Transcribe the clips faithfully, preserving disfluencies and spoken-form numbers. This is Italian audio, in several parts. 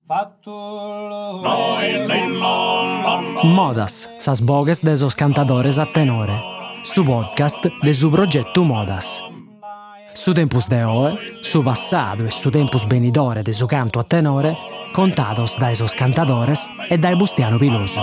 Modas, sas bogues de esos cantadores a tenore, su podcast de su progetto Modas. Su tempus de oe, su passadu e su tempus benidore de su canto a tenore, contados da esos cantadores e dai Bustiano Pilosu.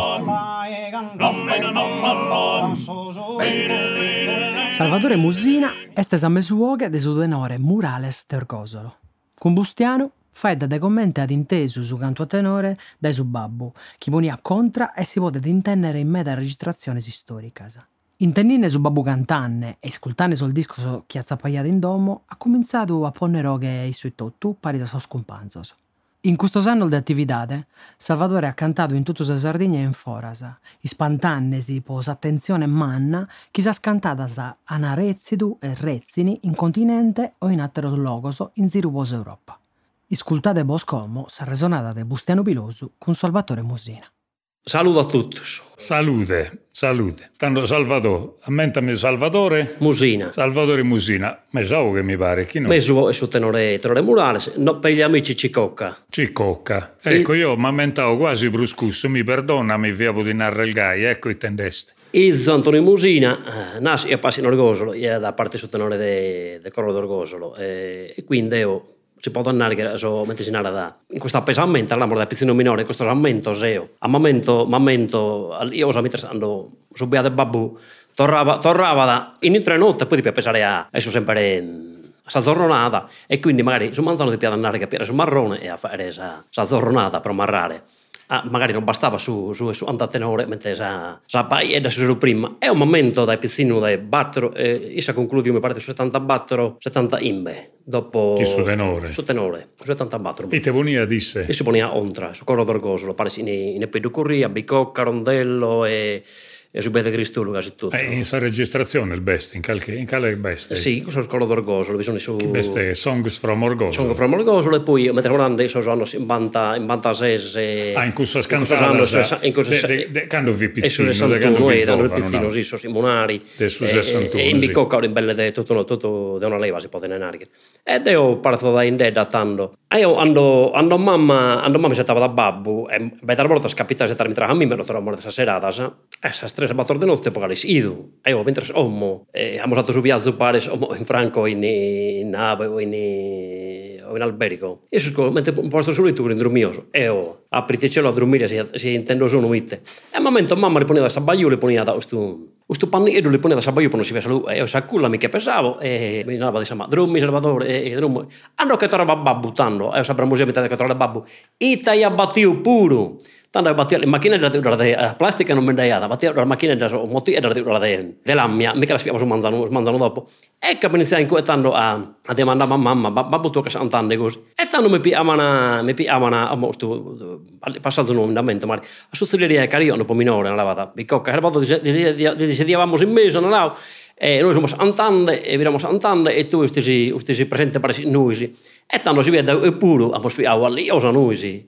Salvatore Musina est sa mesuoghe de su tenore Murales de Orgosolo. Cun Bustiano faedda de commenti ad intesu su canto a tenore dai su babbu, chi ponia contra e si potet intendere in meda registrazioni istoricas. Intennine su babbu cantanne e ascoltanne sul disco chi azzappaiat in domo, ha cominciato a ponere roghe i suoi tottu pari a sos cumpanzos. In questos annos di attividade, Salvatore ha cantato in tutta sa Sardigna e in foras, ispantannesi po s'attenzione manna chi s'ha scantatas a Narezzidu e Rezzini in continente o in atteros logos in ziru pos Europa. Iscultate Boscomo, sa resonata de Bustiano Pilosu con Salvatore Musina. Saluto a tutti. Salute, salute. Tanto Salvatore, ammentami Salvatore Musina. Salvatore Musina, ma so che mi pare, chi no? Me su, su tenore, tenore Murales, no, per gli amici Cicocca. Cicocca. Ecco, il... io mi ammentavo quasi bruscusso, mi perdona, mi via di narrare il gai, ecco il tendeste. Izzo Antonio Musina, eh, nasce e passi in Orgosolo, è da parte su tenore del de Corro d'Orgosolo, eh, e quindi io si può tornare che so medicinale da in questo appesamento all'amore da pizzino minore in questo ammento seo a momento momento io so mentre ando subiate babbu tornava tornava da in tre notte e poi di pensare a adesso sempre a sta tornata e quindi magari su manzano di piada andare a capire su marrone e a fare esa sta tornata per marrare. Ah, magari non bastava su su su andatenore mentre sa sa pai e da su prima è un momento dai pizzino dai battero e issa conclude mi pare su settanta battero settanta imbe dopo chi su tenore su tenore su settanta battero e te ponia disse e si ponia ontra su Corro d'Orgosolo pare in in Peducorria Bicocca Rondello e e su Bede Cristulu quasi tutto. Eh, in sa registrazione il best, in calche in cale best. Eh, sì, questo è il Corro d'Orgosolo, bisogna su che best Songs from Orgosolo. Songs from Orgosolo e poi mentre grande sono anno in banta in banta ses. Ah, in cussa scantata. In cussa de, de, quando vi pizzino, de quando vi erano pizzino, sì, sono Simonari. De su sessantuno. E in Bicocca in belle de tutto tutto de una leva si può tenere. Ed io parto da in da tanto. E io ando ando mamma ando mamma settava da babbu e better volta scapita se tra a me me lo trovo morta serata, sa. Eh, sa stress bator de notte poi idu. E io mentre ommo e abbiamo stato su viaggio pare in Franco in in Nave o in o in Alberico. Io sono mentre un posto solito in drumioso. E io aprite cielo a dormire si si intendo sono mitte. E al momento mamma riponeva da sabaiu le poneva da stu stu panniero le poneva da sabaiu per non si vede lui. E io sa culla mi che pensavo e mi andava di sama drummi Salvatore e drum. Hanno che tornava babbu tanto. E io sapremo se mettere che tornava babbu. Ita ya batiu puro. Tanto battia le macchine da da plastica non me daiata, battia le macchine da so moti e da da dell'ammia, mica la spiamo su manzano, manzano dopo. E che iniziai inquietando a a demandare a mamma, babbo tu che sant'anni così. E tanto mi piamana, mi piamana a mosto passato un andamento, ma a succederia che io un po' minore una lavata. Bicocca, era vado decidevamo in mese, no? E noi siamo sant'anni e vediamo sant'anni e tu stesi stesi presente per noi. E tanto si vede pure a spiavo lì, io sono noi.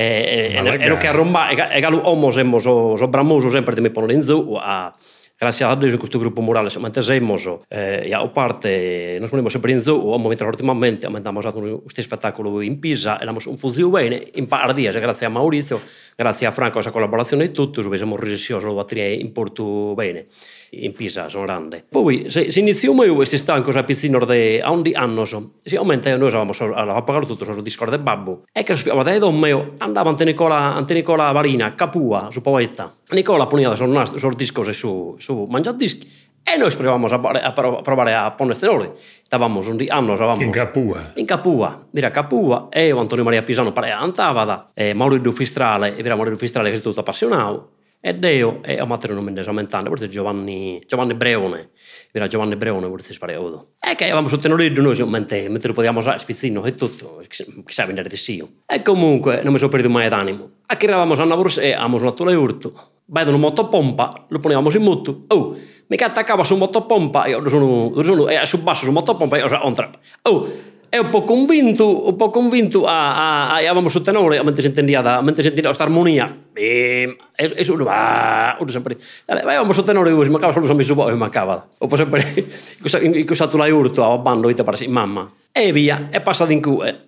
E ero che a Roma e galu omo semmo so so bramoso sempre di me pono in zu a grazie a Dio in questo gruppo Murales mentre semmo so eh a parte noi ponemo sempre in zu o mentre ultimamente abbiamo usato questo spettacolo in Pisa e abbiamo un funzio bene in Paradiso grazie a Maurizio grazie a Franco a questa collaborazione e tutto siamo riusciti a battere in Porto bene in Pisa sono grande poi se si iniziò mai questi stanco a pizzino de a un di anno so si aumenta noi avevamo a pagare tutto sul Discord del babbo e che spiava da don mio andava ante Nicola ante Nicola Varina Capua su poeta Nicola poneva sul nastro sul disco su su mangiare dischi e noi provavamo a, a, a provare a ponere tenore stavamo un di anno stavamo in Capua in Capua dirà Capua e io Antonio Maria Pisano pare andava da e Maurizio Fistrale e era Maurizio Fistrale che è tutto appassionato e Deo e a Matteo non mi desaumentando forse Giovanni Giovanni Breone era Giovanni Breone forse sparevo e che avevamo sostenuto noi mentre mentre lo potevamo usare spizzino e tutto chissà venire di sì e comunque non mi sono perduto mai d'animo a che eravamo a una borsa e avevamo suonato le urto vedono un motopompa lo ponevamo in muto oh mi attaccava su un motopompa io sono sono e su basso su motopompa io sono oh è un po' convinto un po' convinto a, a, a avevamo su tenore mentre si intendia da mentre si intendia questa armonia e e su va o sempre avevamo su tenore così mancava solo su mi mancava o poi sempre cosa in cosa tu l'hai urto a bando ita per mamma e via è passato in cue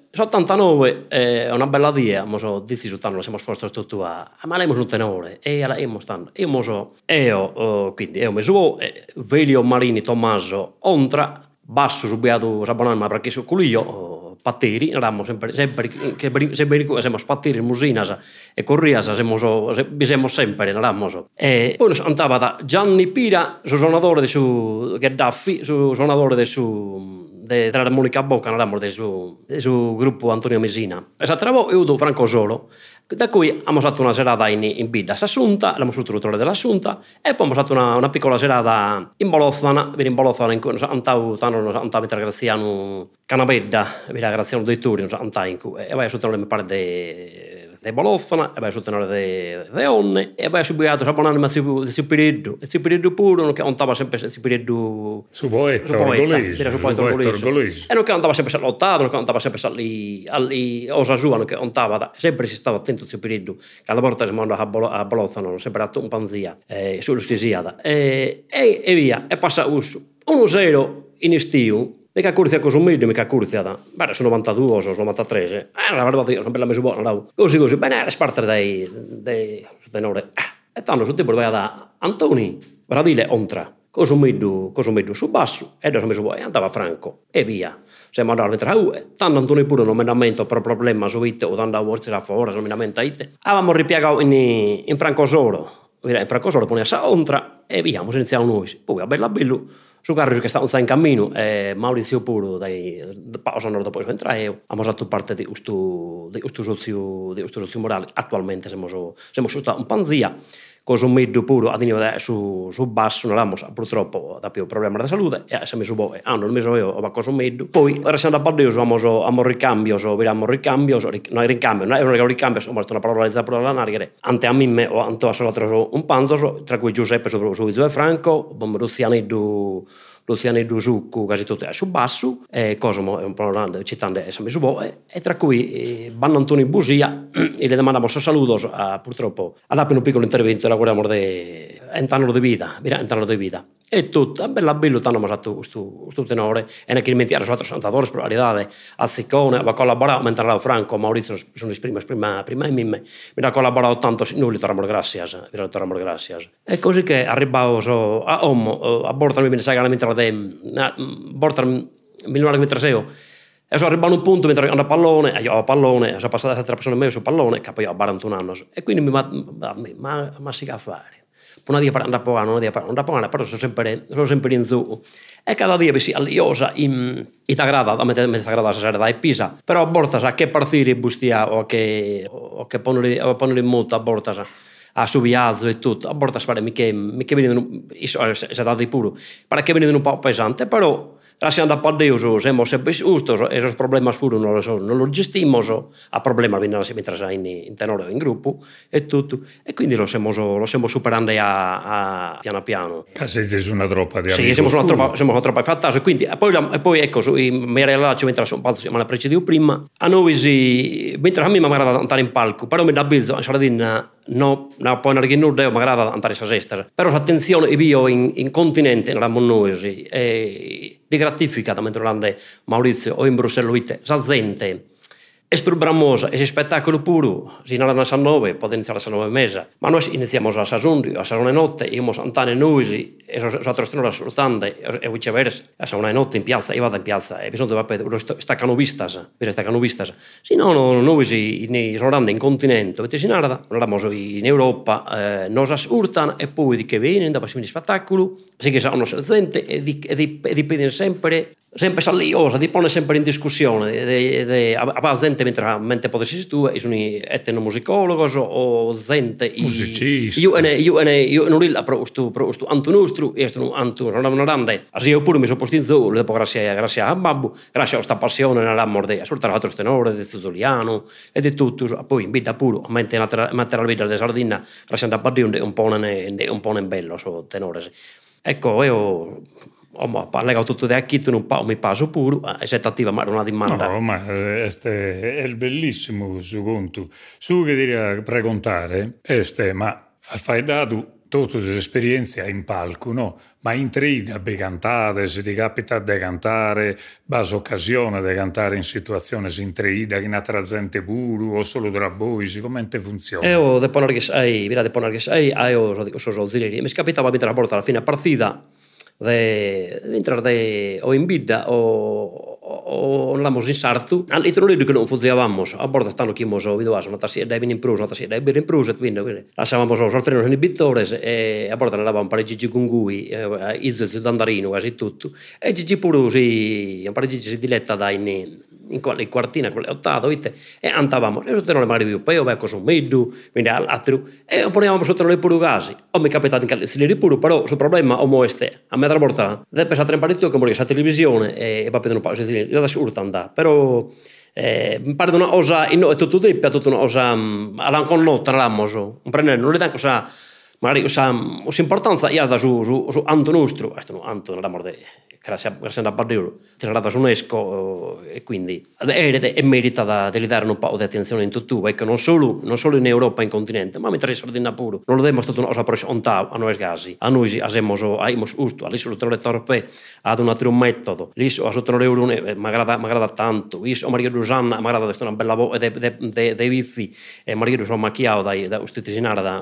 ottantanove è una bella dia, mo so, dici su tanto siamo sposti tutto a, ma lei mo un tenore, e alla io mo stanno, io mo so, io, uh, quindi io mi suo, eh, Velio Marini Tommaso Ontra, basso subiato Sabonanma perché su culio, patteri, eravamo sempre, sempre, sempre, sempre siamo spatteri in Musinas e Corrias, siamo so, siamo sempre, eravamo so. E poi andava da Gianni Pira, su suonatore di su Gheddafi, su suonatore di su de tra Monica Bocca, eravamo di su, di su gruppo Antonio Mesina. E s'attravo io do Franco Solo, da cui abbiamo fatto una serata in, in Bidda Assunta, abbiamo struttura dell'Assunta, e poi abbiamo fatto una, una piccola serata in Bolozana, in Bolozana in cui andavo andavo a Graziano Canapedda, a Graziano dei Turi, andavo in cui e vai a sottolineare mi pare de de Bolozana, e vai a sottolineare de Onne, e vai a subito a Bonanima di Cipireddu, e Cipireddu pure che andava sempre Cipireddu su poeta orgoglioso, su poeta orgoglioso, e non che andava sempre a lottare, non che andava sempre a lì a Osasua, che andava sempre si stava attento Cipireddu, che alla volta siamo andati a Bolozana, sempre dato un panzia, eh, sullo scisiata, e, e, e via, e passa uno zero in estiu. Mica curzia con un medio, mica curzia da. Beh, sono novantadue o sono novantatré. Eh, la verità è una bella messa buona, no? Così così, bene, era spartere dai dai tenore. Eh, e tanto su tempo vai da Antoni, Bradile Ontra. Cosa un medio, cosa un medio su basso, e adesso messo buono, andava Franco e via. Siamo andati a mettere, tanto Antoni pure non nominamento per problema su it o tanto a vorsi a favore nominamento a it. Avevamo ripiegato in in Franco Solo. In Franco Solo poneva sa Ontra e via, mo iniziamo noi. Poi a bella bello su carro che stavano in cammino, eh, Maurizio Puro, dai, sono dopo entrare, abbiamo fatto parte di questo sozio, di questo sozio morale. Attualmente siamo su, siamo su un panzia, con un medio puro a su, su basso, non abbiamo purtroppo da più problema di salute, e siamo su boe, hanno il messo io, ho cosa medio. Poi, restando a Baddeo, abbiamo un ricambio, abbiamo un ricambio, non è ricambio, non è un ricambio, ho una parola di zappo dalla narghere, ante a me o ante a solo un panzo, tra cui Giuseppe su, su Izzo e Franco, Lucianeddu, Lucianeddu Succu, quasi tutte su basso, e Cosimo è un po' citando siamo su boe, e tra cui eh, Banno Antonio Busia, e le domandiamo so saludos, a, purtroppo, ad appena un piccolo intervento, lavoriamo di un anno di vita, un anno di vita. E tutto, è bella bello, tanto abbiamo fatto questo tenore, e non che diventare su altri cantatori, per realtà, a Siccone, va collaborato, mentre era Franco, Maurizio, sono le prime, prima, prima e mime, mi ha collaborato tanto, noi li torniamo gracias, vi torniamo gracias. E così che arrivavo so, a Om, a Bortami, mi sa che mentre la Bortami, mi non la seo, e sono arrivato a un punto mentre andavo a pallone, io a pallone, sono passato a altre persone meglio su pallone, che poi ho quarantuno anni, e quindi mi ma, ma, ma si a fare. Una dia per andare a pagare, una dia per andare a pagare, però sono sempre, sono sempre in su. E cada dia si alliosa in Itagrada, a metà Itagrada si sarà da Pisa, però a bortas a che partire bustia o che o che ponere o ponere in multa a bortas a Subiazzo e tutto, a bortas pare mica mica vengono se da di puro, pare che vengono un po' pesante, però lasciando a Paddeo, siamo sempre giusti, e i problemi pure non lo so, non lo gestiamo, a problema vengono mentre in, in tenore o in gruppo e tutto, e quindi lo stiamo, lo stiamo superando a, a piano piano. Siete su una troppa di sì, siamo su una troppa, siamo una troppa fantastica, quindi e poi, e poi ecco, mi relaccio mentre sono palco, ma la precedevo prima, a noi si, mentre a me mi agrada andare in palco, però mi dà bisogno, a Sardegna, no, no, poi non è che non devo, mi agrada andare a sesta, però attenzione, io in, in continente, non abbiamo noi, e di gratificata mentre andai Maurizio o in Bruxelles, sa gente è più bramosa e si spettacolo puro si non a nove può iniziare a nove mesi ma noi iniziamo a Sasundi a Sarone notte io mo santane noi e so altro strano assolutando e viceversa a Sarone notte in piazza io vado in piazza e bisogna sapere staccano vistas per staccano vistas sì no no noi si sono in continente avete si nada non eravamo in Europa eh, nos urtan e poi di che viene da passione di spettacolo sì che sono gente e di e dipende sempre sempre saliosa, ti pone sempre in discussione de, de, a, a gente mentre, mentre potessi tu sono etnomusicologi o gente musicisti io ne io ne io non il pro stu pro stu antu nostru e stu antu non non rande asi io pure mi sono postizzo dopo grazie grazie a babbo grazie a questa passione nella morde ascoltare altro tenore di Zuliano e di tutto poi in vita pure a mente la vita di Sardegna grazie a Badio un po' un po' bello so tenore ecco io ho parlato tutto da chi non mi passo pure aspettativa ma non ha dimanda no ma este è il bellissimo su conto su che diria precontare este ma al fai dato tutte le esperienze in palco, no? Ma in trina di cantare, se ti capita di cantare, base occasione di cantare in situazioni in trina, in altra gente pure, o solo tra voi, come funziona? Io, dopo che sei, mira, dopo che sei, io sono ausiliari, mi capitava di porta alla fine partita, di entrare o in bidda o o andamos in sartu, e non è che non funzionavamo, a bordo stanno chi mo so, vedo una tassia da in impresa, una tassia da in impresa, quindi lasciavamo so, solfreno in bittores e a bordo andavamo un paio di gigi con cui, izzo d'andarino, quasi tutto, e gigi pure si, un paio di gigi si diletta da in in quale quartina, quelle ottava, e andavamo, e sotto non le mari più, poi io becco su meddu, quindi all'altro, e poniamo sotto le pure casi, o mi è capitato in calzini pure, però il problema o este, a me da porta, deve pensare un paio che morire la televisione e va a vedere un paio di io adesso urto andare, però eh, mi pare una cosa, è tutto trippo, è tutta una cosa, alla connotta, non prendere, non le dà cosa, magari cosa, l'importanza è da su, su, su Anto nostro, questo no, Anto non la morte, grazie a Badio, c'è stata su UNESCO e quindi è merita di dare un po' di attenzione in tutto, perché non solo, non solo in Europa, in continente, ma mi tra i Sardegna pure, non lo abbiamo stato una cosa presentata a noi gasi, a noi abbiamo usato, lì sono le torpe ad un altro metodo, lì sono sotto l'euro, mi agrada tanto, lì sono Maria Rosanna, mi agrada una bella voce dei wifi, e Maria sono macchiato da ustitisinare, da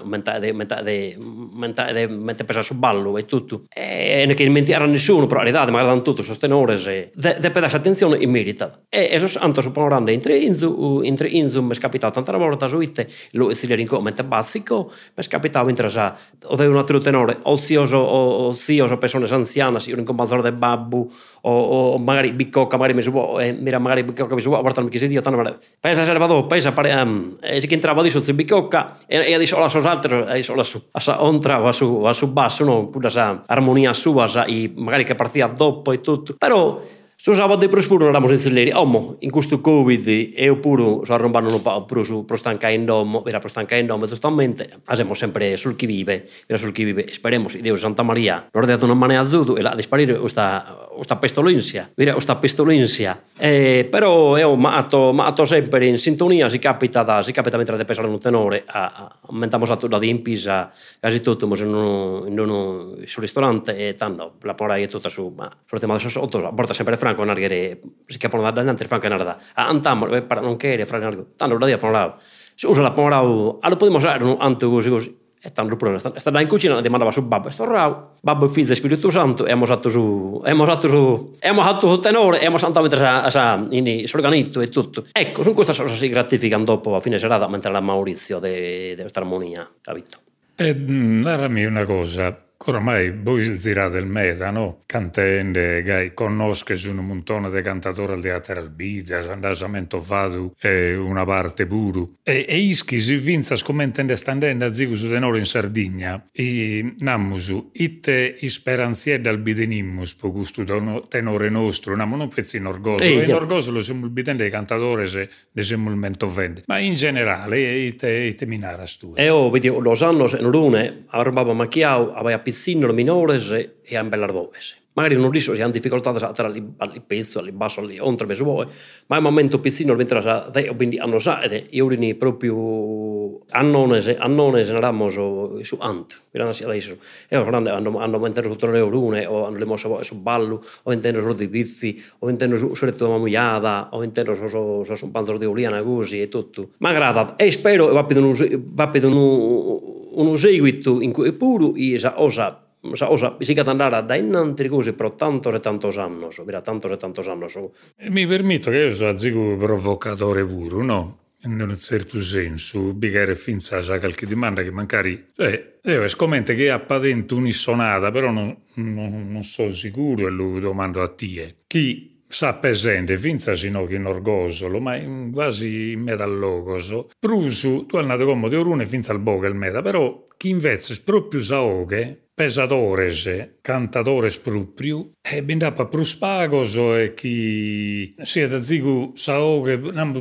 mentre pensare su ballo e tutto, e non che mentire a nessuno, però in realtà mi agradano tutti i sostenitori, deve dare attenzione in merita. E eso anto su panorando in tre inzu, in tre inzu mi è capitato tante volte su itte, lo si le rincomente basico, mi è capitato in trasa, avevo un altro tenore, ozioso, ozioso, persone anziane, si un companzore del babbo, o, o magari bicocca, magari mi si può, eh, mira, magari bicocca mi si può, guardami che si dio, tanto, pensa se ne vado, pensa, um, e si che entrava di sotto bicocca, e, e adesso la so altro, adesso la su, a ontra va su, va su basso, no, con la armonia sua, sa, i, magari che partia dopo e tutto, però su sabato pure non eravamo senza leri, oh, in questo Covid io pure sono arrombando un po' pure su pro stanca in domo, era pro stanca in domo giustamente, siamo sempre sul chi vive, era sul chi vive, speriamo Dio Santa Maria, non ha dato una mano a Zudu e la di sparire questa questa pestolenza, vera questa pestolenza, eh, però io matto, matto sempre in sintonia, si capita da, si capita mentre deve pensare un tenore, aumentiamo stato da in Pisa, quasi tutto, ma in uno, in uno, sul ristorante e tanto, la pora è tutta su, ma sul tema adesso sotto, porta sempre Franco a nargere, si capono da dannante Franco a narda, andiamo, per non chiedere, fra nargo, tanto la dia parlavo, si usa la parlavo, allora possiamo usare un anto così così, e tanto pure stava in cucina e mandava su babbo, sto rao, babbo figlio del Spirito Santo, e abbiamo fatto su, abbiamo fatto su, abbiamo fatto su tenore, e abbiamo santo mentre sa, sa, in sorganito e tutto. Ecco, su questa cosa si gratificano dopo a fine serata, mentre la Maurizio di questa armonia, capito? E narrami una cosa. Ormai voi zirate il meta, no? Cantende, che conosce su un montone di cantatori al teatro Albida, Sandasamento Fadu e una parte pure. E, e ischi si vinza scommettendo standendo a zigu su tenore in Sardegna. E namusu, itte isperanziede al bidenimmus, po gusto tenore nostro, namu non pezzi in orgoso. E in orgoso lo siamo il bidende dei cantatori se ne siamo il mento vende. Ma in generale, itte, itte minaras tu. E io, vedi, lo sanno, se non rune, arrobava macchiao, aveva pizzino minores e a bellardovese. Magari non riesco, si hanno difficoltà tra il pezzo, il basso, il oltre, ma al momento pizzino mentre sa, quindi hanno sa, ed io rini proprio annonese, annonese eravamo su ant, adesso, e ora hanno hanno mentre su torneo rune, o hanno le mosse su ballo, o intendo su di pizzi, o intendo su su retto mamugliata, o intendo su su su un panzero di Uliana così e tutto. Ma grata, e spero va per un va per un un seguito in cui pure isa osa osa si che andare da innanzi cose per tanto e tanto anni, per tanto e tanto anni. Mi permetto che io sono zico provocatore pure, no? In un certo senso, bigare finza sa qualche domanda che magari eh, io scommetto che ha patente un'issonata, però non, non, non sono sicuro e lo domando a te. Chi sa presente, finza sino che in orgosolo, ma in quasi in medallogoso, prusu, tu hai andato come di orune finza al boga il meda, però chi invece proprio saoche, pesatores, cantatores proprio, e bindappa pruspagos e chi siete zigu saoche,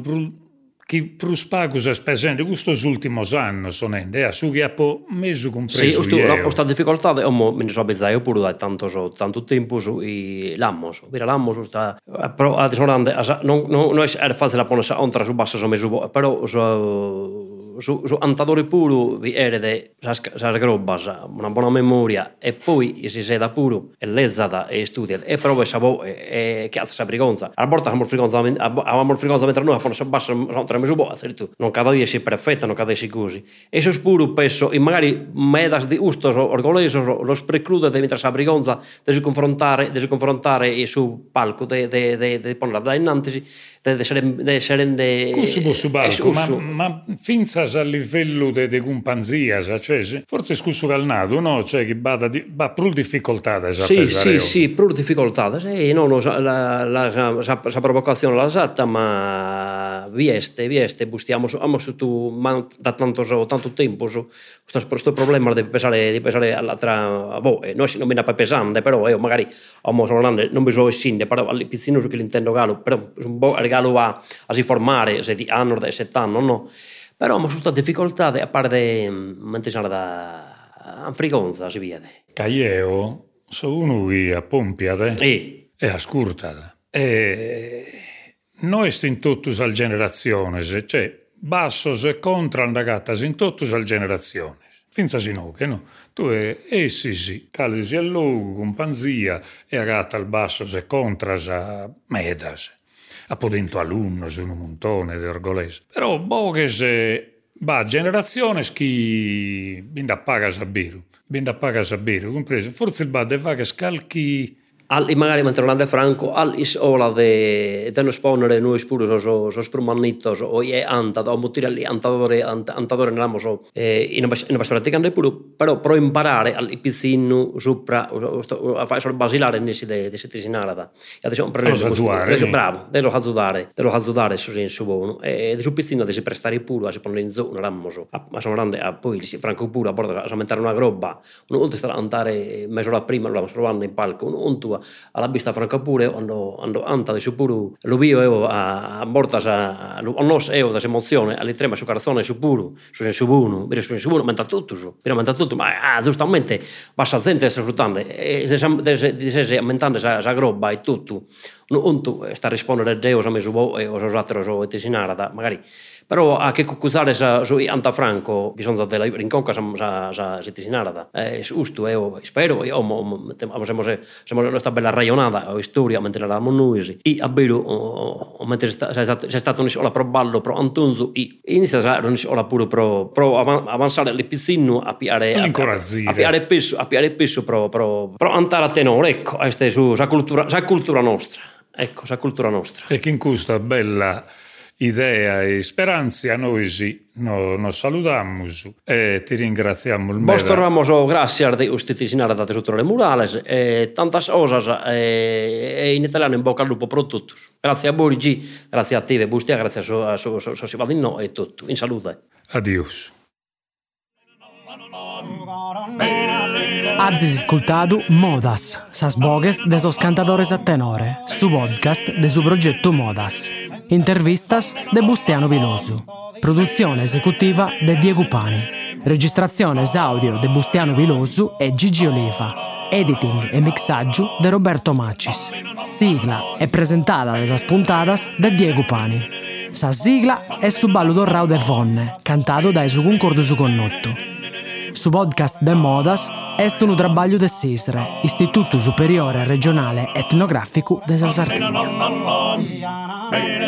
chi pruspagos è presente, questo ultimo anno sonende, e su che ha po' messo compreso sì, io. Sì, questa difficoltà, io mi so pensare, io pure da tanto, so, tanto tempo su l'ammos, per l'ammos sta, però adesso non, non, non è facile la ponere ontra su basso, so messo, però so, su, su, su antadore puro vi erede sa grobas, una buona memoria, e poi si seda puro e l'esada e studia e proprio sabo e che sa brigonza. A volta siamo frigonza, avevamo frigonza mentre noi quando si bassa non treme su boa, tu non cada dia si perfetta, non cada si così. E so puro peso e magari medas di ustos orgoglioso lo preclude de mentre sa brigonza de si confrontare, de si confrontare e su palco de de de de ponere da innanzi de essere de essere de Cussu su palco, ma, ma finza a livello de, de cumpanzia, cioè forse scussu calnato, no? Cioè che va va più difficoltà da sì, sì, sì, più difficoltà, sì, no, no, la, la, la, la, la provocazione la esatta, ma vieste, vieste, bustiamo su, amo su tu, ma da tanto, so, tanto tempo su questo, questo problema di pesare, di pesare all'altra, boh, noi non mi da pesante, però io magari, amo, sono grande, non bisogna essere, però al pizzino su che l'intendo galo, però un po' regalo a, a si formare, se di anno, da sette anni, no? Però ma su questa difficoltà, a parte, mentre sono da frigonza, si vede. Caglieo, sono uno che a pompiate sì. E a scurtata. E noi stiamo tutti al generazione, cioè bassos e contra andagattas in tutti al generazione. Finza si no, che no? Tu è, eh sì sì, calisi al luogo, companzia, e agatta al basso e contras a medas. A podento alunno su un montone di orgolesi. Però boh che se va generazione chi binda paga sabiru, binda paga sabiru, compreso. Forse il bad fa che scalchi al magari mentre non è franco al is ola de de no spawnere noi spuro so so sprumanitos o e anta o mutirelli antadore antadore nell'amo so eh, in in praticando pure però però imparare al pizzino sopra a fare sul basilare nesi de de settisinarada e adesso prendere bravo dello hazudare dello hazudare su in su buono e sul pizzino de si prestare pure a si ponere in zona rammo so ma sono grande a poi si franco pure a bordo a aumentare una groba un oltre sta andare mezz'ora prima lo trovando in palco un alla vista franca pure quando quando anta de su puro lo bio io a a bortas a nos io da emozione all'estrema su carzone su puro su su buono per su su buono mentre tutto su per mentre tutto ma ah, giustamente basta gente sfruttando e se se se aumentando sa sa groba e tutto un tu sta rispondere Dio sa mesu bo e os altro so tesinara magari però a che cucuzare sa su anta franco bisogna della rinconca sa sa settisinara è giusto io spero io mo siamo siamo nostra bella ragionata o storia mentre eravamo noi e a vero mentre c'è stato un sola pro ballo pro Antonzo e inizia a un sola pure pro pro avanzare al pizzino a piare a piare peso a piare peso pro pro pro antare a tenore ecco questa è su sa cultura sa cultura nostra ecco sa cultura nostra e che in questa bella idea e speranze a noi sì, no, nos saludamos e ti ringraziamo il vostro ramo grazie a ustitisinare date sotto le murales e tantas cosas e in italiano in bocca al lupo per tutti grazie a Borgi grazie a te Bustia grazie a so so so si va di no e tutto in salute adios Azis ascoltado Modas, sas bogues de sos cantadores a tenore, su podcast de su progetto Modas. Intervistas de Bustiano Vilosu. Produzione esecutiva de Diego Pani. Registrazione audio de Bustiano Vilosu e Gigi Oliva. Editing e mixaggio de Roberto Macis. Sigla è presentata de sas puntadas de Diego Pani. Sa sigla è su ballo dorrao de Vonne, cantato da su concordo su connotto. Su podcast de Modas est un trabalho de SISRE, Istituto Superiore Regionale Etnografico de Sardegna.